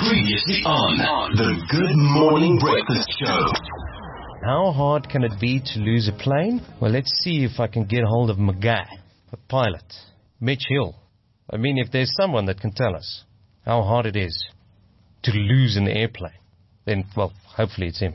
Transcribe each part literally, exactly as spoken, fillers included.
Previously on the Good Morning Breakfast Show. How hard can it be to lose a plane? Well, let's see if I can get hold of my guy, a pilot, Mitch Hill. I mean, if there's someone that can tell us how hard it is to lose an airplane, then, well, hopefully it's him.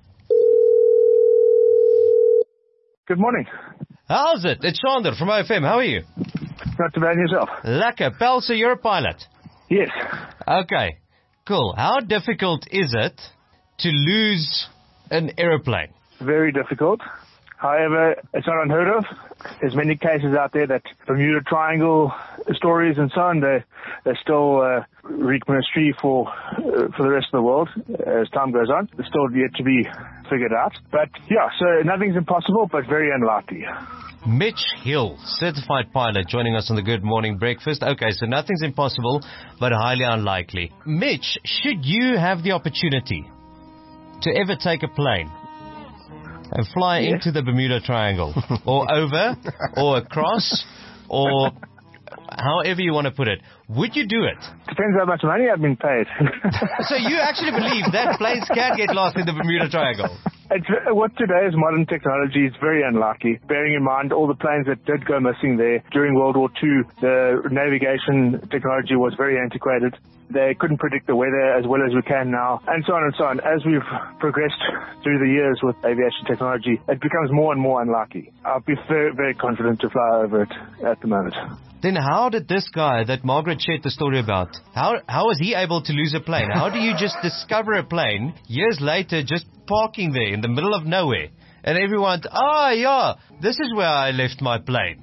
Good morning. How's it? It's Sander from O F M. How are you? Not too bad yourself. Lekker. Pel, so you're a pilot? Yes. Okay, cool. How difficult is it to lose an aeroplane? Very difficult. However, it's not unheard of. There's many cases out there that Bermuda Triangle stories and so on, they, they still uh, wreak mystery for, uh, for the rest of the world as time goes on. It's still yet to be figured out. But yeah, so nothing's impossible, but very unlikely. Mitch Hill, certified pilot, joining us on the Good Morning Breakfast. Okay, so nothing's impossible, but highly unlikely. Mitch, should you have the opportunity to ever take a plane and fly yes. into the Bermuda Triangle, or over, or across, or however you want to put it, would you do it? Depends how much money I've been paid. So you actually believe that planes can get lost in the Bermuda Triangle? It's, with today's modern technology, it's very unlikely. Bearing in mind all the planes that did go missing there during World War Two, the navigation technology was very antiquated. They couldn't predict the weather as well as we can now, and so on and so on. As we've progressed through the years with aviation technology, it becomes more and more unlikely. I'll be very, very confident to fly over it at the moment. Then how did this guy that Margaret shared the story about, how how was he able to lose a plane? How do you just discover a plane years later just parking there in the middle of nowhere? And everyone, ah, yeah, this is where I left my plane.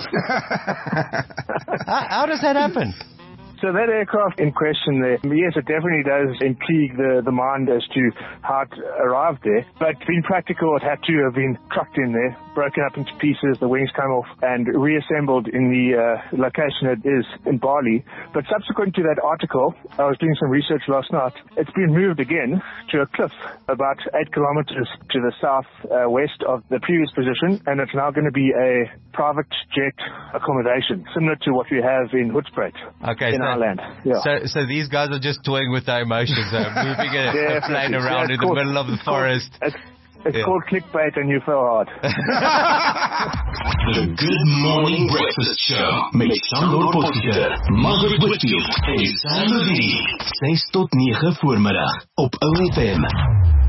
how, how does that happen? So that aircraft in question there, yes, it definitely does intrigue the, the mind as to how it arrived there. But being practical, it had to have been trucked in there, broken up into pieces, the wings come off, and reassembled in the uh, location it is in Bali. But subsequent to that article, I was doing some research last night, it's been moved again to a cliff about eight kilometers to the south uh, west of the previous position, and it's now going to be a private jet accommodation, similar to what we have in Hoedspruit. Okay, in so, our land. Yeah. so so these guys are just toying with their emotions, uh, moving a, yeah, a plane around yeah, in the called, middle of the it's forest. Called, it's it's yeah. called clickbait and you fell hard. The Good Morning Breakfast Show met Sander Potgieter, Margaret Whitfield en Sander Lee. ses tot nege voormiddag op O F M.